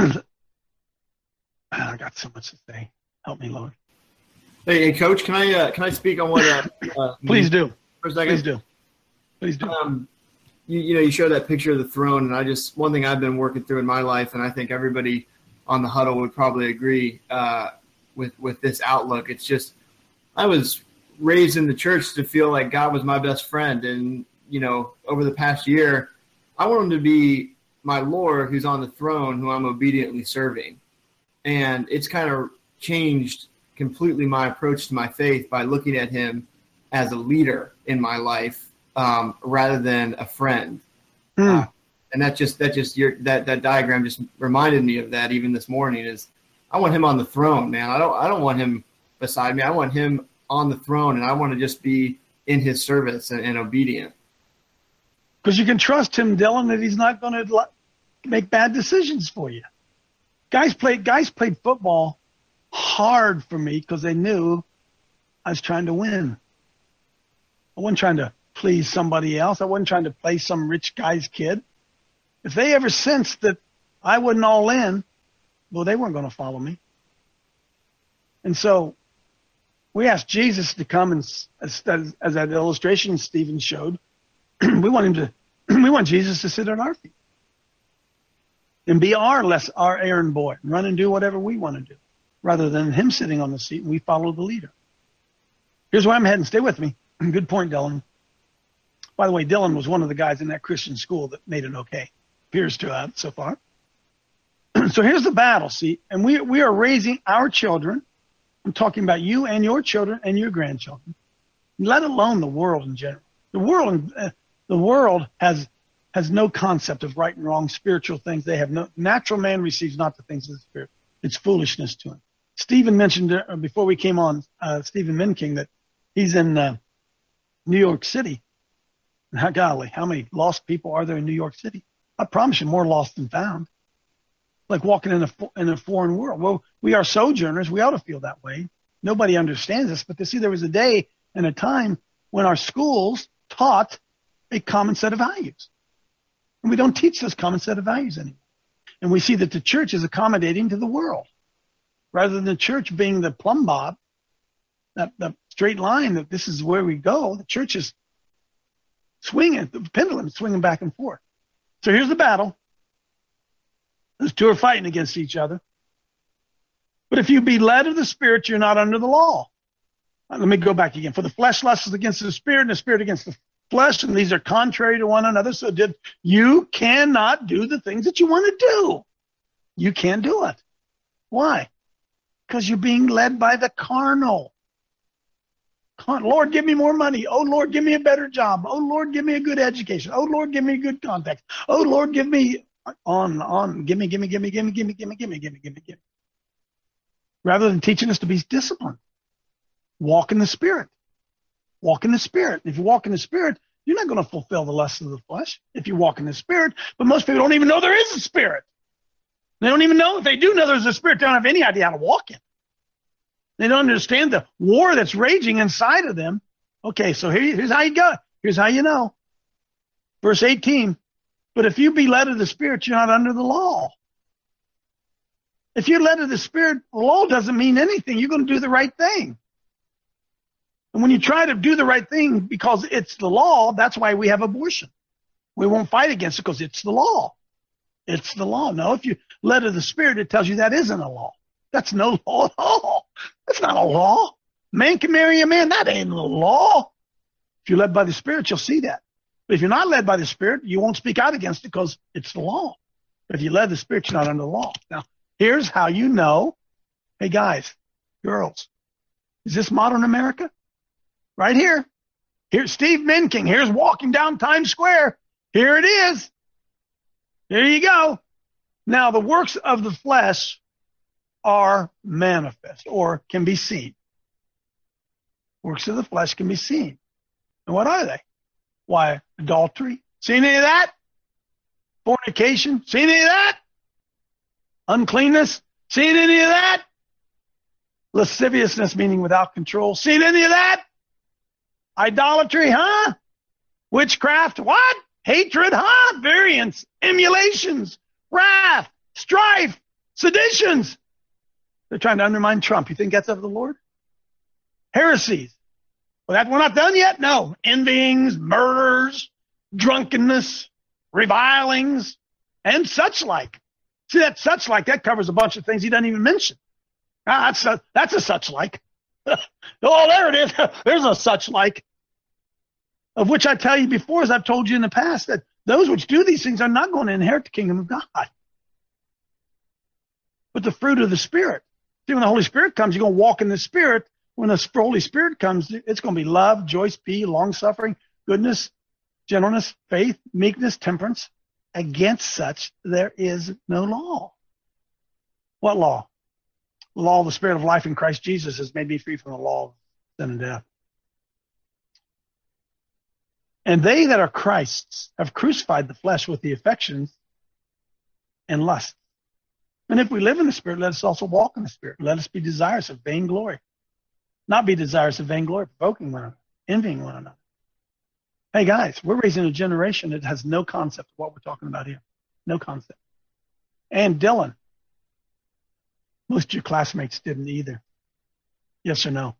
got so much to say. Help me, Lord. Hey, Coach, can I speak on what? Please do. For a second. Please do. You show that picture of the throne, and one thing I've been working through in my life, and I think everybody on the huddle would probably agree with this outlook. It's just, I was raised in the church to feel like God was my best friend, and over the past year, I want him to be my Lord, who's on the throne, who I'm obediently serving, and it's kind of changed completely my approach to my faith by looking at him as a leader in my life rather than a friend. And that diagram just reminded me of that even this morning. Is I want him on the throne, man. I don't want him beside me. I want him on the throne, and I want to just be in his service and obedient. Because you can trust him, Dylan, that he's not going to make bad decisions for you. Guys played football hard for me because they knew I was trying to win. I wasn't trying to please somebody else. I wasn't trying to play some rich guy's kid. If they ever sensed that I wasn't all in, well, they weren't going to follow me. And so we asked Jesus to come, and as that illustration Stephen showed, we want Jesus to sit at our feet and be our errand boy, and run and do whatever we want to do, rather than him sitting on the seat and we follow the leader. Here's where I'm heading. Stay with me. Good point, Dylan. By the way, Dylan was one of the guys in that Christian school that made it okay. Appears to have so far. So here's the battle, see, and we are raising our children. I'm talking about you and your children and your grandchildren, let alone the world in general. The world has no concept of right and wrong, spiritual things. They have no natural man receives not the things of the Spirit. It's foolishness to him. Stephen mentioned before we came on, Stephen Minking, that he's in New York City. And golly, how many lost people are there in New York City? I promise you, more lost than found. Like walking in a foreign world. Well, we are sojourners. We ought to feel that way. Nobody understands us. But there was a day and a time when our schools taught a common set of values. And we don't teach this common set of values anymore. And we see that the church is accommodating to the world. Rather than the church being the plumb bob, the straight line that this is where we go, the church is swinging, the pendulum is swinging back and forth. So here's the battle. Those two are fighting against each other. But if you be led of the Spirit, you're not under the law. Let me go back again. For the flesh lusts against the Spirit, and the Spirit against the flesh, and these are contrary to one another. So you cannot do the things that you want to do. You can't do it. Why? Because you're being led by the carnal. Lord, give me more money. Oh, Lord, give me a better job. Oh, Lord, give me a good education. Oh, Lord, give me good contacts. Oh, Lord, give me on. Give me. Rather than teaching us to be disciplined. Walk in the Spirit. walk in the Spirit. If you walk in the Spirit, you're not going to fulfill the lusts of the flesh if you walk in the Spirit. But most people don't even know there is a Spirit. They don't even know. If they do know there's a Spirit, they don't have any idea how to walk in. They don't understand the war that's raging inside of them. Okay, so here's how you go. Here's how you know. Verse 18, but if you be led of the Spirit, you're not under the law. If you're led of the Spirit, the law doesn't mean anything. You're going to do the right thing. And when you try to do the right thing because it's the law, that's why we have abortion. We won't fight against it because it's the law. It's the law. No, if you're led of the Spirit, it tells you that isn't a law. That's no law at all. That's not a law. Man can marry a man. That ain't a law. If you're led by the Spirit, you'll see that. But if you're not led by the Spirit, you won't speak out against it because it's the law. But if you led the Spirit, you're not under the law. Now, here's how you know. Hey, guys, girls, is this modern America? Right here. Here's Steve Menking. Here's walking down Times Square. Here it is. There you go. Now, the works of the flesh are manifest or can be seen. Works of the flesh can be seen. And what are they? Why, adultery. Seen any of that? Fornication. Seen any of that? Uncleanness. Seen any of that? Lasciviousness, meaning without control. Seen any of that? Idolatry, huh? Witchcraft, what? Hatred, huh? Variance, emulations, wrath, strife, seditions. They're trying to undermine Trump. You think that's of the Lord? Heresies. Well, we're not done yet? No. Envyings, murders, drunkenness, revilings, and such like. See, that such like, that covers a bunch of things he doesn't even mention. That's a such like. Oh, there it is. There's a such like. Of which I tell you before, as I've told you in the past, that those which do these things are not going to inherit the kingdom of God. But the fruit of the Spirit. See, when the Holy Spirit comes, you're going to walk in the Spirit. When the Holy Spirit comes, it's going to be love, joy, peace, long-suffering, goodness, gentleness, faith, meekness, temperance. Against such, there is no law. What law? The law of the Spirit of life in Christ Jesus has made me free from the law of sin and death. And they that are Christ's have crucified the flesh with the affections and lust. And if we live in the Spirit, let us also walk in the Spirit. Let us be desirous of vainglory. Not be desirous of vainglory, provoking one another, envying one another. Hey, guys, we're raising a generation that has no concept of what we're talking about here. No concept. And Dylan, most of your classmates didn't either. Yes or no?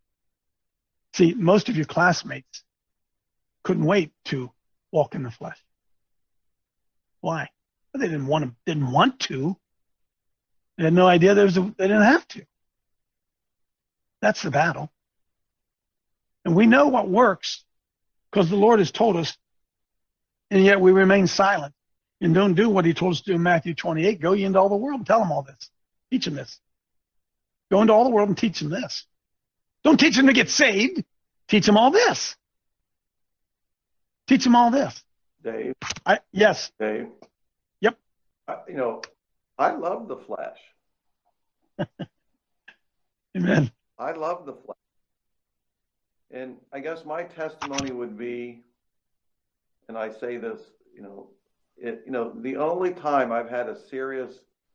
See, most of your classmates couldn't wait to walk in the flesh. Why? Well, they didn't want to. They had no idea they didn't have to. That's the battle. And we know what works because the Lord has told us, and yet we remain silent and don't do what he told us to do in Matthew 28. Go ye into all the world and tell them all this. Teach them this. Go into all the world and teach them this. Don't teach them to get saved. Teach them all this. Teach them all this. Dave? Yes. Dave? Yep. I love the flesh. Amen. I love the flesh. And I guess my testimony would be, and I say this, the only time I've had a serious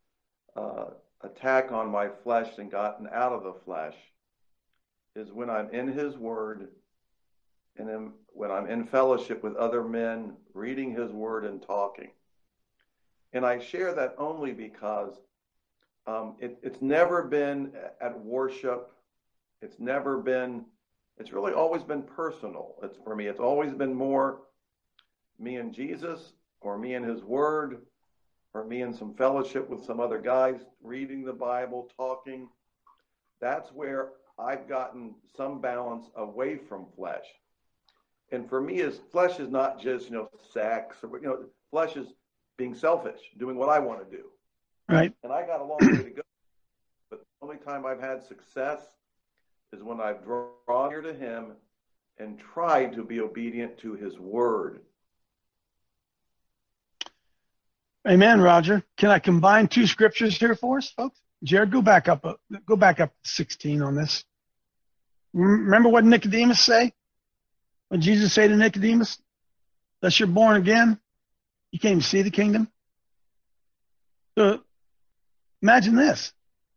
attack on my flesh and gotten out of the flesh is when I'm in his word and then when I'm in fellowship with other men, reading his word and talking. And I share that only because it's never been at worship. It's really always been personal. For me, it's always been more me and Jesus, or me and his word, or me and some fellowship with some other guys, reading the Bible, talking. That's where I've gotten some balance away from flesh. And for me, flesh is not just, sex, or, flesh is being selfish, doing what I want to do. Right. And I got a long way to go. But the only time I've had success is when I've drawn near to him and tried to be obedient to his word. Amen, Roger. Can I combine two scriptures here for us, folks? Jared, go back up to 16 on this. Remember what Nicodemus say? What did Jesus say to Nicodemus? Unless you're born again, you can't even see the kingdom. So imagine this.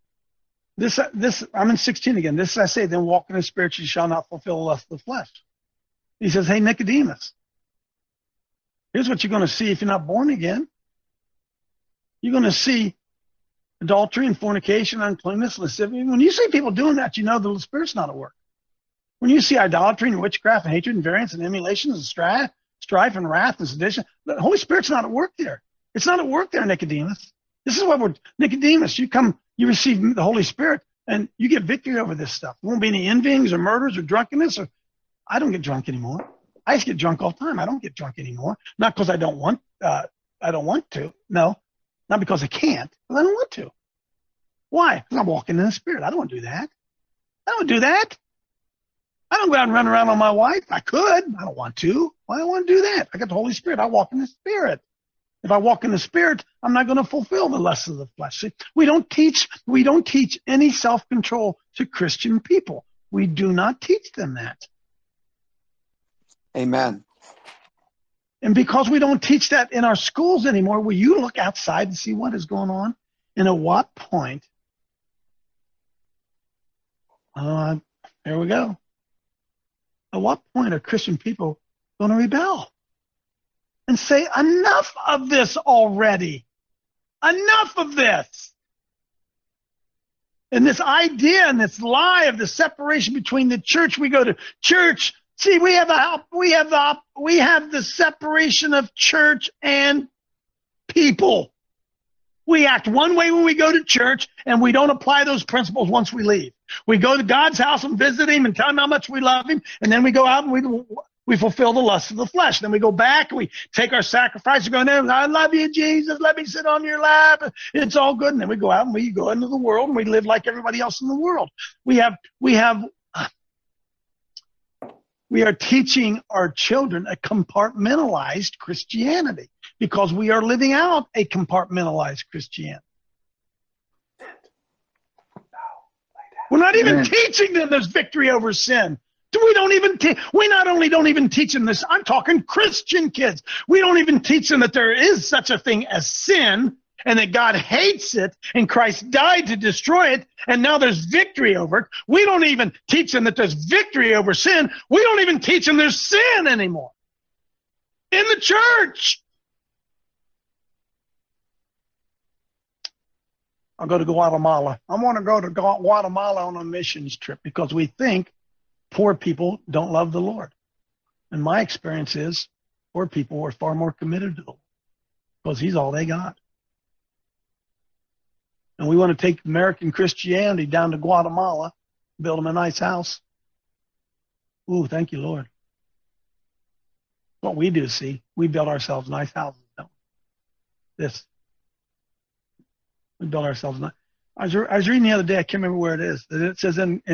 I'm in 16 again. This I say, then walk in the Spirit, you shall not fulfill the lust of the flesh. He says, hey, Nicodemus, here's what you're going to see if you're not born again. You're going to see adultery and fornication, uncleanness, lasciviousness. When you see people doing that, you know the Spirit's not at work. When you see idolatry and witchcraft and hatred and variance and emulations and strife and wrath and sedition, the Holy Spirit's not at work there. It's not at work there, Nicodemus. This is what Nicodemus, you receive the Holy Spirit, and you get victory over this stuff. There won't be any envyings or murders or drunkenness. I don't get drunk anymore. I used to get drunk all the time. I don't get drunk anymore. Not because I don't want to. No, not because I can't. Because I don't want to. Why? Because I'm walking in the Spirit. I don't want to do that. I don't do that. I don't go out and run around on my wife. I could. I don't want to. Why do I want to do that? I got the Holy Spirit. I walk in the Spirit. If I walk in the Spirit, I'm not going to fulfill the lusts of the flesh. See, we don't teach any self-control to Christian people. We do not teach them that. Amen. And because we don't teach that in our schools anymore, will you look outside and see what is going on? And at what point? There we go. At what point are Christian people going to rebel and say, enough of this already? Enough of this. And this idea and this lie of the separation between the church, we go to church. See, we have the separation of church and people. We act one way when we go to church, and we don't apply those principles once we leave. We go to God's house and visit him and tell him how much we love him, and then we go out and we fulfill the lust of the flesh. Then we go back and we take our sacrifice and go there, I love you, Jesus, let me sit on your lap. It's all good. And then we go out and we go into the world and we live like everybody else in the world. We are teaching our children a compartmentalized Christianity because we are living out a compartmentalized Christianity. We're not even teaching them there's victory over sin. We not only don't even teach them this, I'm talking Christian kids. We don't even teach them that there is such a thing as sin and that God hates it and Christ died to destroy it and now there's victory over it. We don't even teach them that there's victory over sin. We don't even teach them there's sin anymore in the church. I'll go to Guatemala. I want to go to Guatemala on a missions trip because we think poor people don't love the Lord. And my experience is poor people are far more committed to the Lord because he's all they got. And we want to take American Christianity down to Guatemala, build them a nice house. Ooh, thank you, Lord. What we do, see, we build ourselves nice houses, don't we? We build ourselves nice. I was reading the other day, I can't remember where it is, that it says in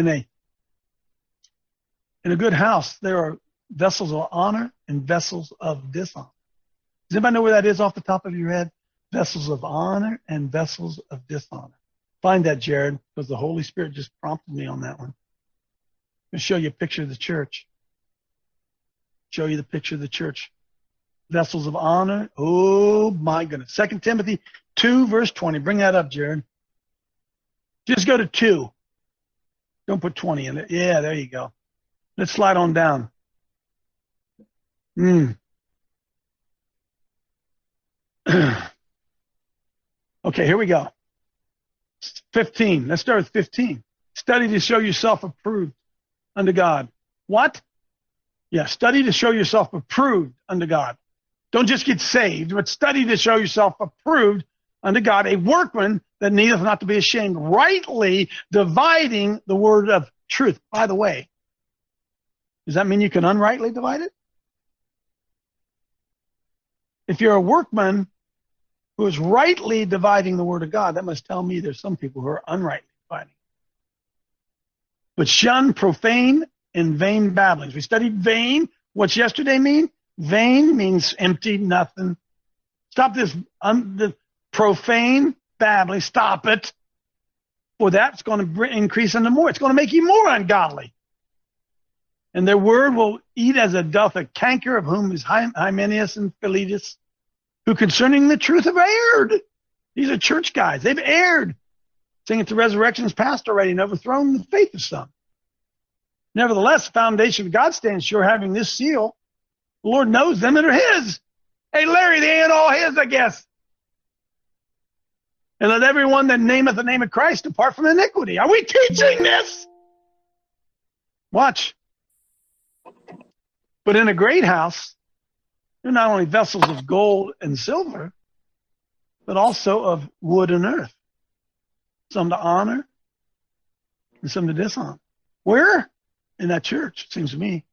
a good house, there are vessels of honor and vessels of dishonor. Does anybody know where that is off the top of your head? Vessels of honor and vessels of dishonor. Find that, Jared, because the Holy Spirit just prompted me on that one. I'm going to show you a picture of the church. Show you the picture of the church. Vessels of honor. Oh, my goodness. 2 Timothy 2, verse 20. Bring that up, Jared. Just go to 2. Don't put 20 in it. Yeah, there you go. Let's slide on down. Okay, here we go. 15. Let's start with 15. Study to show yourself approved unto God. What? Yeah, study to show yourself approved unto God. Don't just get saved, but study to show yourself approved unto God, a workman that needeth not to be ashamed, rightly dividing the word of truth. By the way, does that mean you can unrightly divide it? If you're a workman who is rightly dividing the word of God, that must tell me there's some people who are unrightly dividing. But shun profane and vain babblings. We studied vain. What's yesterday mean? Vain means empty, nothing. Stop this the profane babbling. Stop it. For that's going to increase into more. It's going to make you more ungodly. And their word will eat as it doth a canker, of whom is Hymenaeus and Philetus, who concerning the truth have erred. These are church guys. They've erred, saying that the resurrection is past already and overthrown the faith of some. Nevertheless, the foundation of God stands sure, having this seal. The Lord knows them that are his. Hey, Larry, they ain't all his, I guess. And let everyone that nameth the name of Christ depart from iniquity. Are we teaching this? Watch. But in a great house, they're not only vessels of gold and silver, but also of wood and earth. Some to honor and some to dishonor. Where? In that church, it seems to me.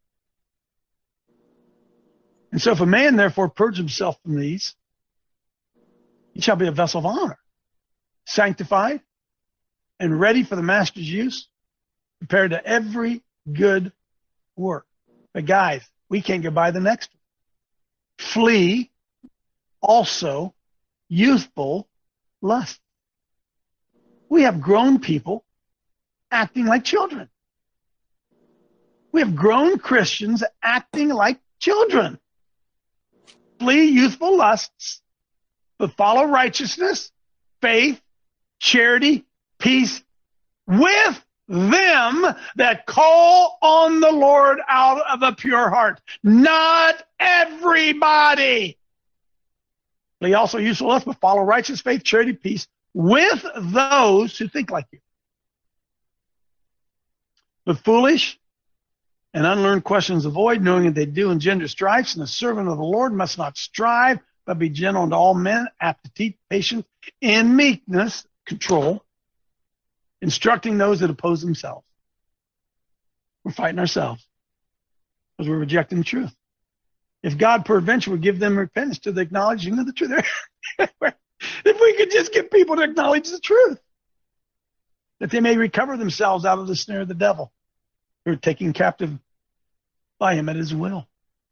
And so if a man therefore purge himself from these, he shall be a vessel of honor, sanctified and ready for the master's use, prepared to every good work. But guys, we can't get by the next one. Flee also youthful lust. We have grown people acting like children. We have grown Christians acting like children. Flee youthful lusts, but follow righteousness, faith, charity, peace with them that call on the Lord out of a pure heart. Not everybody. Flee also youthful lusts, but follow righteousness, faith, charity, peace with those who think like you. But foolish and unlearned questions avoid, knowing that they do engender strifes, and the servant of the Lord must not strive, but be gentle unto all men, apt to teach, patient, in meekness, control, instructing those that oppose themselves. We're fighting ourselves because we're rejecting the truth. If God peradventure would give them repentance to the acknowledging of the truth, if we could just get people to acknowledge the truth, that they may recover themselves out of the snare of the devil, who are taken captive by him at his will.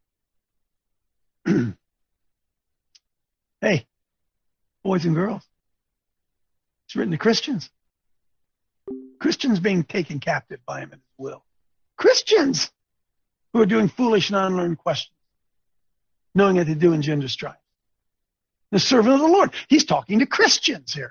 Hey, boys and girls, it's written to Christians. Christians being taken captive by him at his will. Christians who are doing foolish and unlearned questions, knowing that they do engender strife. The servant of the Lord. He's talking to Christians here.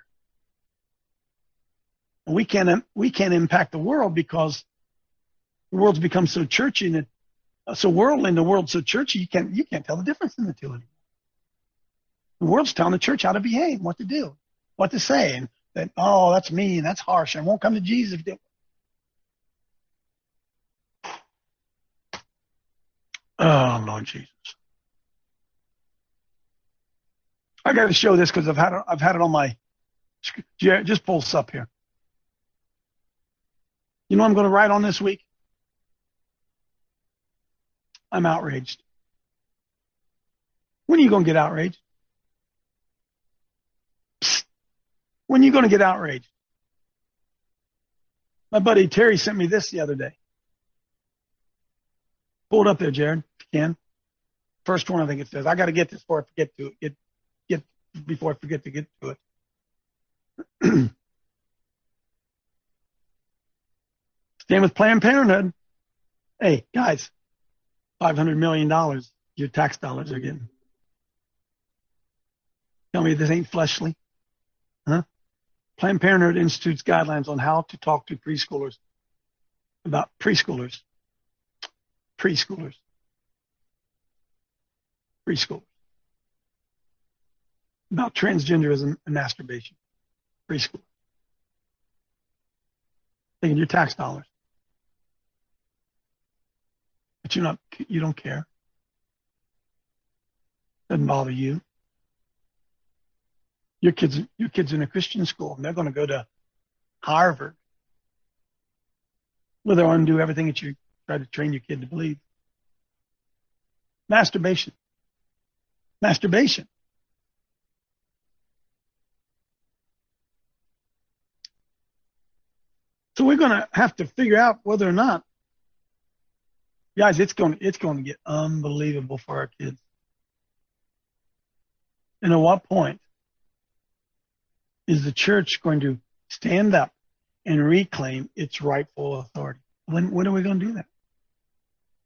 And we can't impact the world because the world's become so churchy and so worldly, and the world's so churchy, you can't tell the difference in the two anymore. The world's telling the church how to behave, what to do, what to say, and that, oh, that's mean, that's harsh, I won't come to Jesus. Oh, Lord Jesus. I got to show this because I've had it on my. Just pull this up here. You know what I'm going to write on this week? I'm outraged. When are you going to get outraged? Psst. When are you going to get outraged? My buddy Terry sent me this the other day. Pull it up there, Jared, if you can. First one, I think it says. I got to get this before I forget to before I forget to get to it. Same with Planned Parenthood. Hey, guys, $500 million your tax dollars are getting. Tell me this ain't fleshly? Huh? Planned Parenthood institutes guidelines on how to talk to preschoolers about preschoolers. About transgenderism and masturbation. Preschool. Taking your tax dollars. But you don't care. Doesn't bother you. Your kids in a Christian school, and they're going to go to Harvard, where they'll undo everything that you try to train your kid to believe. Masturbation. So we're going to have to figure out whether or not, guys, it's going to get unbelievable for our kids. And at what point is the church going to stand up and reclaim its rightful authority? When are we going to do that?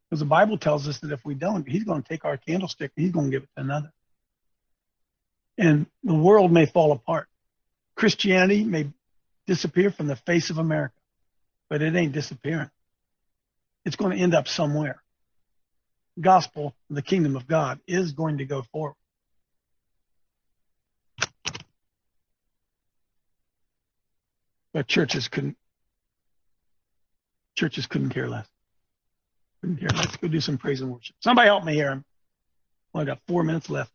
Because the Bible tells us that if we don't, he's going to take our candlestick and he's going to give it to another. And the world may fall apart. Christianity may disappear from the face of America, but it ain't disappearing. It's going to end up somewhere. Gospel, the kingdom of God, is going to go forward. But churches couldn't care less. Couldn't care. Let's go do some praise and worship. Somebody help me here. Well, I got 4 minutes left.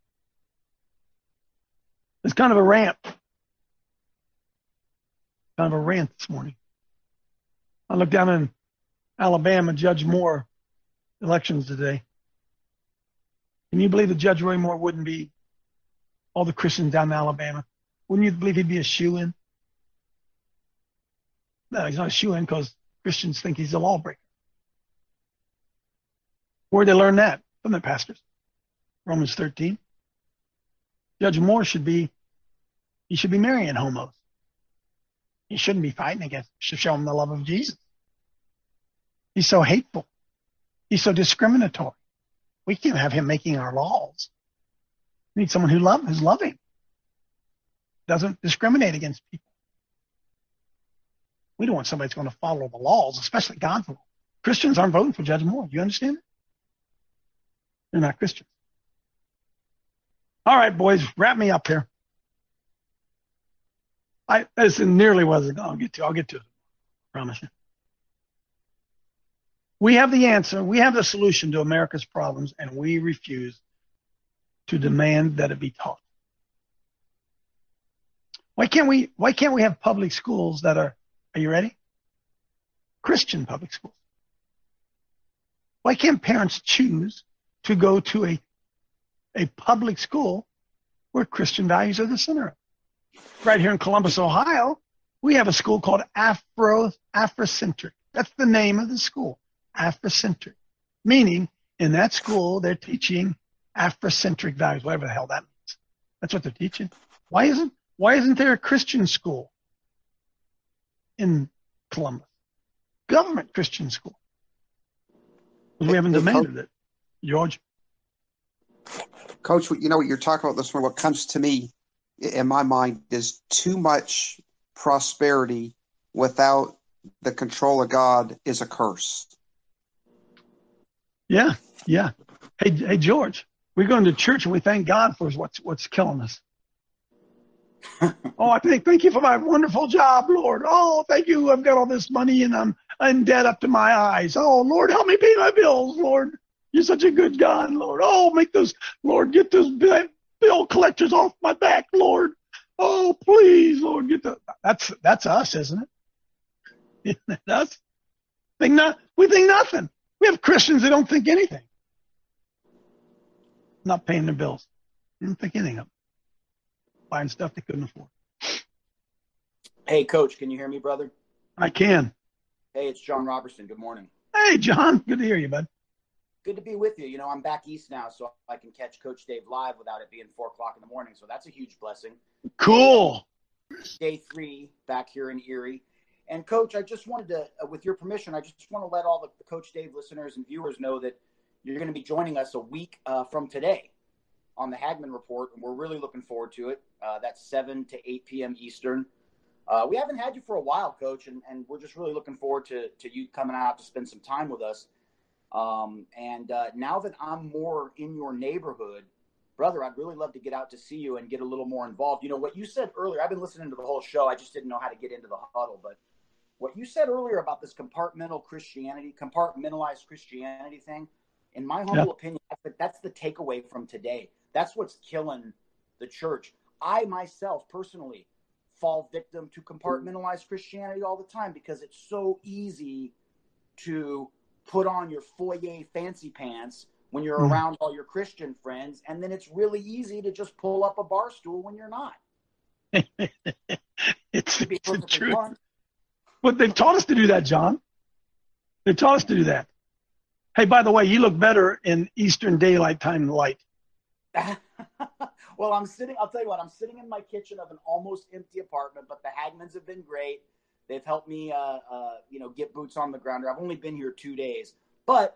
It's kind of a rant. Kind of a rant this morning. I looked down in Alabama, Judge Moore elections today. Can you believe that Judge Roy Moore wouldn't be all the Christians down in Alabama? Wouldn't you believe he'd be a shoo-in? No, he's not a shoo-in because Christians think he's a lawbreaker. Where'd they learn that? From the pastors. Romans 13. Judge Moore should be marrying homos. He shouldn't be fighting against them. He should show them the love of Jesus. He's so hateful. He's so discriminatory. We can't have him making our laws. We need someone who's loving. Doesn't discriminate against people. We don't want somebody that's going to follow the laws, especially God's law. Christians aren't voting for Judge Moore. Do you understand it? They're not Christians. All right, boys, wrap me up here. This nearly wasn't. I'll get to it. I promise you. We have the answer. We have the solution to America's problems, and we refuse to demand that it be taught. Why can't we have public schools that are you ready? Christian public schools. Why can't parents choose to go to a public school where Christian values are the center? Right here in Columbus, Ohio, we have a school called Afrocentric. That's the name of the school, Afrocentric. Meaning, in that school, they're teaching Afrocentric values, whatever the hell that means. That's what they're teaching. Why isn't there a Christian school in Columbus? Government Christian school. Because we haven't demanded it. George? Coach, you know what you're talking about this morning, what comes to me in my mind is too much prosperity without the control of God is a curse. Yeah. Hey, George, we're going to church and we thank God for what's killing us. Oh, thank you for my wonderful job, Lord. Oh, thank you. I've got all this money and I'm in debt up to my eyes. Oh, Lord, help me pay my bills, Lord. You're such a good God, Lord. Oh, Lord, get those bill collectors off my back, Lord. Oh, please, Lord, that's us, isn't it? That's we think nothing. We have Christians that don't think anything. Not paying their bills. They don't think anything of them. Buying stuff they couldn't afford. Hey, Coach, can you hear me, brother? I can. Hey, it's John Robertson. Good morning. Hey, John. Good to hear you, bud. Good to be with you. You know, I'm back east now, so I can catch Coach Dave live without it being 4 o'clock in the morning. So that's a huge blessing. Cool. Day 3 back here in Erie. And, Coach, I just wanted to, with your permission, I just want to let all the Coach Dave listeners and viewers know that you're going to be joining us a week from today on the Hagman Report, and we're really looking forward to it. That's 7 to 8 p.m. Eastern. We haven't had you for a while, Coach, and we're just really looking forward to you coming out to spend some time with us. Now that I'm more in your neighborhood, brother, I'd really love to get out to see you and get a little more involved. You know, what you said earlier, I've been listening to the whole show. I just didn't know how to get into the huddle. But what you said earlier about this compartmentalized Christianity thing, in my humble opinion, that's the takeaway from today. That's what's killing the church. I myself personally fall victim to compartmentalized Christianity all the time because it's so easy to put on your foyer fancy pants when you're around all your Christian friends, and then it's really easy to just pull up a bar stool when you're not. It's the truth. But they've taught us to do that, John. They've taught us to do that. Hey, by the way, you look better in Eastern Daylight Time light. Well, I'll tell you what, I'm sitting in my kitchen of an almost empty apartment, but the Hagmans have been great. They've helped me, get boots on the ground. I've only been here 2 days, but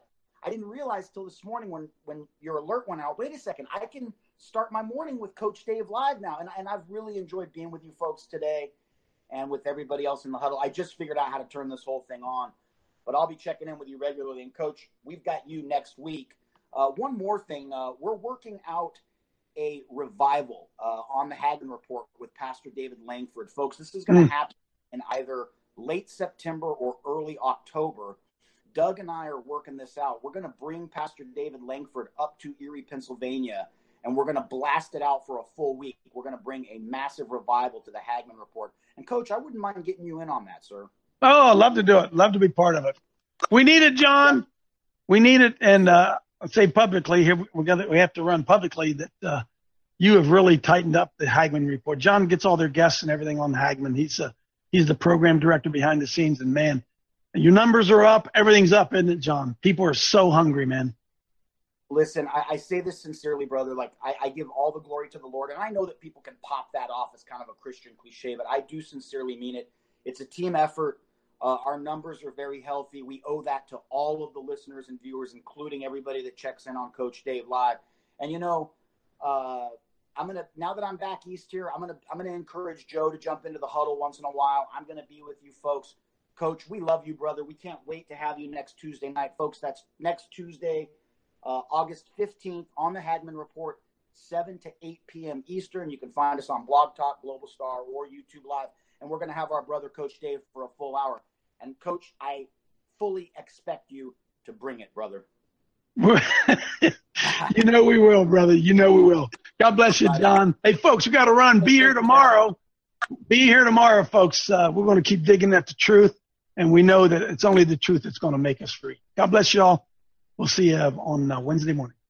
I didn't realize till this morning when your alert went out, wait a second, I can start my morning with Coach Dave live now. And I've really enjoyed being with you folks today and with everybody else in the huddle. I just figured out how to turn this whole thing on. But I'll be checking in with you regularly. And, Coach, we've got you next week. One more thing. We're working out a revival on the Hagman Report with Pastor David Langford. Folks, this is going to happen in either late September or early October. Doug and I are working this out. We're going to bring Pastor David Langford up to Erie, Pennsylvania, and we're going to blast it out for a full week. We're going to bring a massive revival to the Hagman Report. And, Coach, I wouldn't mind getting you in on that, sir. Oh, I'd love to do it. Love to be part of it. We need it, John. We need it. And I'll say publicly here, we have to run publicly that you have really tightened up the Hagman Report. John gets all their guests and everything on the Hagman. He's the program director behind the scenes. And, man, your numbers are up. Everything's up, isn't it, John? People are so hungry, man. Listen, I say this sincerely, brother. Like, I give all the glory to the Lord. And I know that people can pop that off as kind of a Christian cliche, but I do sincerely mean it. It's a team effort. Our numbers are very healthy. We owe that to all of the listeners and viewers, including everybody that checks in on Coach Dave Live. And, you know, now that I'm back east here, I'm gonna encourage Joe to jump into the huddle once in a while. I'm gonna be with you folks. Coach, we love you, brother. We can't wait to have you next Tuesday night, folks. That's next Tuesday, August 15th on the Hagman Report, 7 to 8 p.m. Eastern. You can find us on Blog Talk, Global Star, or YouTube Live. And we're going to have our brother, Coach Dave, for a full hour. And, Coach, I fully expect you to bring it, brother. You know we will, brother. You know we will. God bless you, John. Hey, folks, we got to run. Be here tomorrow. Be here tomorrow, folks. We're going to keep digging at the truth, and we know that it's only the truth that's going to make us free. God bless you all. We'll see you on Wednesday morning.